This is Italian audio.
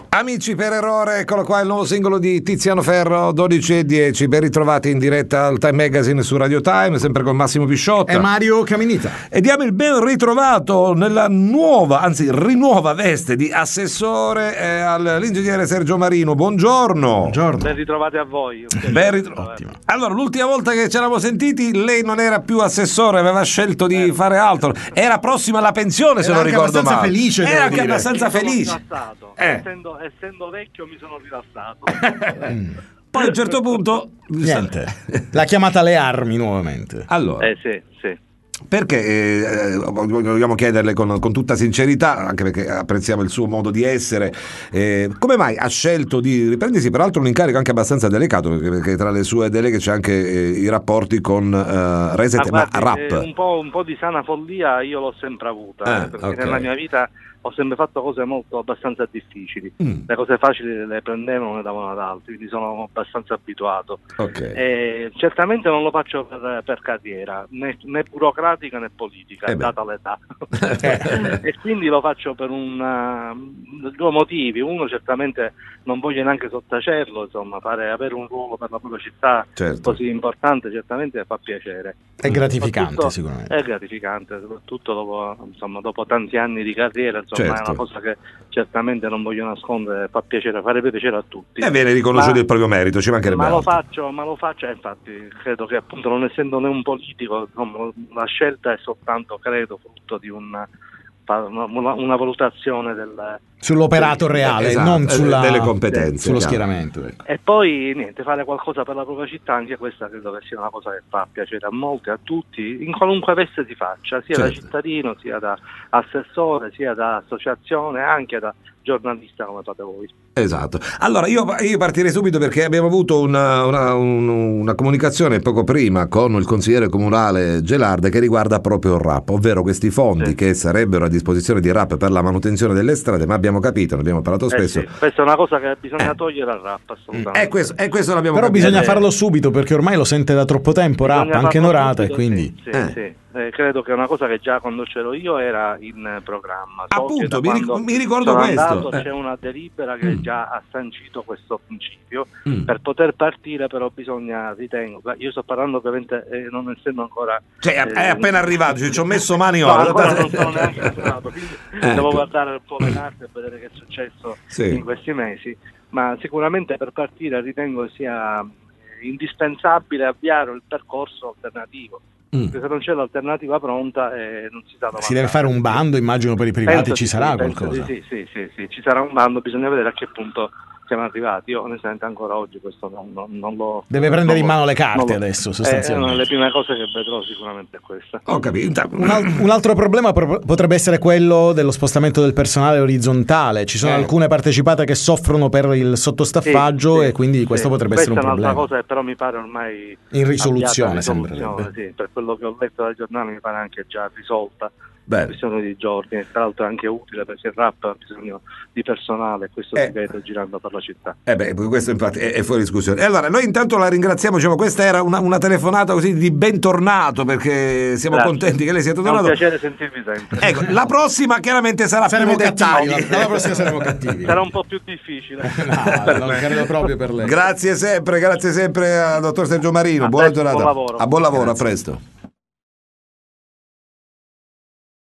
Amici, per errore, eccolo qua il nuovo singolo di Tiziano Ferro, 12:10, ben ritrovati in diretta al Time Magazine su Radio Time, sempre con Massimo Pisciotta e Mario Caminita. E diamo il ben ritrovato nella nuova, anzi rinuova veste di assessore all'ingegnere Sergio Marino. Buongiorno. Buongiorno. Ben ritrovati a voi. Ottimo. Allora, l'ultima volta che ci eravamo sentiti lei non era più assessore, aveva scelto di fare altro, era prossima alla pensione, se non ricordo male. Era anche abbastanza felice. Essendo vecchio mi sono rilassato. Poi a un certo punto niente, l'ha chiamata alle armi nuovamente. Allora, sì. perché vogliamo chiederle con tutta sincerità, anche perché apprezziamo il suo modo di essere, come mai ha scelto di riprendersi peraltro un incarico anche abbastanza delicato, perché tra le sue deleghe c'è anche i rapporti con Reset e Rap. Un po' di sana follia io l'ho sempre avuta, perché okay. Nella mia vita ho sempre fatto cose abbastanza difficili. Le cose facili le prendevano e le davano ad altri, quindi sono abbastanza abituato. Okay. Certamente non lo faccio per carriera, né burocratica né politica, data l'età. E quindi lo faccio per due motivi. Uno, certamente non voglio neanche sottacerlo, insomma, avere un ruolo per la propria città così importante certamente fa piacere. È gratificante sicuramente. È gratificante, soprattutto dopo tanti anni di carriera. È una cosa che certamente non voglio nascondere, farebbe piacere a tutti. E viene riconosciuto il proprio merito, ci mancherebbe altro. Ma lo faccio, infatti credo che appunto non essendo né un politico, la scelta è soltanto, credo, frutto di una valutazione sull'operato reale, non delle competenze, sullo schieramento. E poi niente, fare qualcosa per la propria città, anche questa credo che sia una cosa che fa piacere a molti, a tutti, in qualunque veste si faccia, sia da cittadino, sia da assessore, sia da associazione, anche da giornalista come fate voi. Esatto. Allora io partirei subito, perché abbiamo avuto una comunicazione poco prima con il consigliere comunale Gelarde che riguarda proprio il RAP, ovvero questi fondi che sarebbero a disposizione di RAP per la manutenzione delle strade, ma abbiamo capito, ne abbiamo parlato spesso. Questa è una cosa che bisogna togliere al RAP, assolutamente. E questo l'abbiamo Però capito. bisogna farlo subito, perché ormai lo sente da troppo tempo RAP, anche Norata, e quindi sì. Credo che è una cosa che già quando c'ero io era in programma. Appunto, mi ricordo questo. C'è una delibera che già ha sancito questo principio. Per poter partire però bisogna, ritengo, io sto parlando ovviamente non essendo ancora è appena arrivato, ci ho messo mani ora. Non sono neanche arrivato, quindi devo guardare un po' le carte e vedere che è successo in questi mesi, ma sicuramente per partire ritengo sia indispensabile avviare il percorso alternativo. Perché se non c'è l'alternativa pronta non si sa dove si deve fare un bando, immagino, per i privati. Ci sarà qualcosa? Sì, ci sarà un bando, bisogna vedere a che punto siamo arrivati. Io onestamente ancora oggi questo non lo... Deve prendere in mano le carte adesso, sostanzialmente. Una delle prime cose che vedrò sicuramente è questa. Ho capito. Un altro problema potrebbe essere quello dello spostamento del personale orizzontale. Ci sono alcune partecipate che soffrono per il sottostaffaggio e quindi questo potrebbe essere un problema. Questa è un'altra cosa che però mi pare ormai in risoluzione, sembrerebbe. Sì, per quello che ho letto dal giornale mi pare anche già risolta. Questione di giorni, tra l'altro è anche utile perché il RAP ha bisogno di personale e questo si vede girando per la città. Questo infatti è fuori discussione. E allora noi intanto la ringraziamo, questa era una telefonata così di bentornato, perché siamo contenti che lei sia tornato. È un piacere sentirvi sempre. La prossima chiaramente saremo dettagli. La prossima saremo cattivi. Sarà un po' più difficile. Non credo proprio per lei. Grazie sempre al dottor Sergio Marino. Buona giornata. Buon lavoro. A buon lavoro, a presto.